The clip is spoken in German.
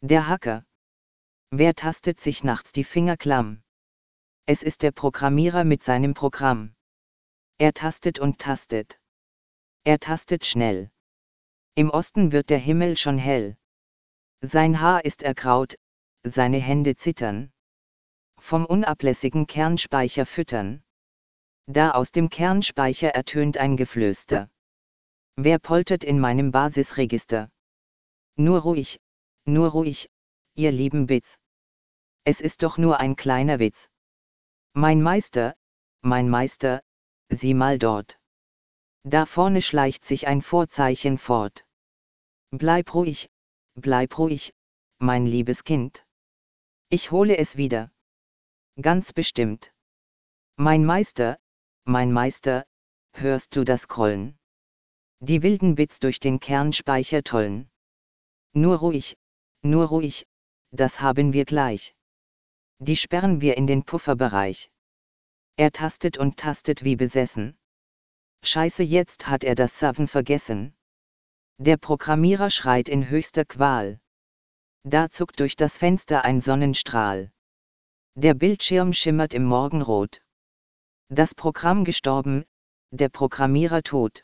Der Hacker. Wer tastet sich nachts die Finger klamm? Es ist der Programmierer mit seinem Programm. Er tastet und tastet. Er tastet schnell. Im Osten wird der Himmel schon hell. Sein Haar ist ergraut, seine Hände zittern. Vom unablässigen Kernspeicher füttern. Da aus dem Kernspeicher ertönt ein Geflüster. Wer poltert in meinem Basisregister? Nur ruhig, ihr lieben Bits. Es ist doch nur ein kleiner Witz. Mein Meister, sieh mal dort. Da vorne schleicht sich ein Vorzeichen fort. Bleib ruhig, mein liebes Kind. Ich hole es wieder. Ganz bestimmt. Mein Meister, hörst du das Grollen? Die wilden Bits durch den Kernspeicher tollen. Nur ruhig, das haben wir gleich. Die sperren wir in den Pufferbereich. Er tastet und tastet wie besessen. Scheiße, jetzt hat er das Saven vergessen. Der Programmierer schreit in höchster Qual. Da zuckt durch das Fenster ein Sonnenstrahl. Der Bildschirm schimmert im Morgenrot. Das Programm gestorben, der Programmierer tot.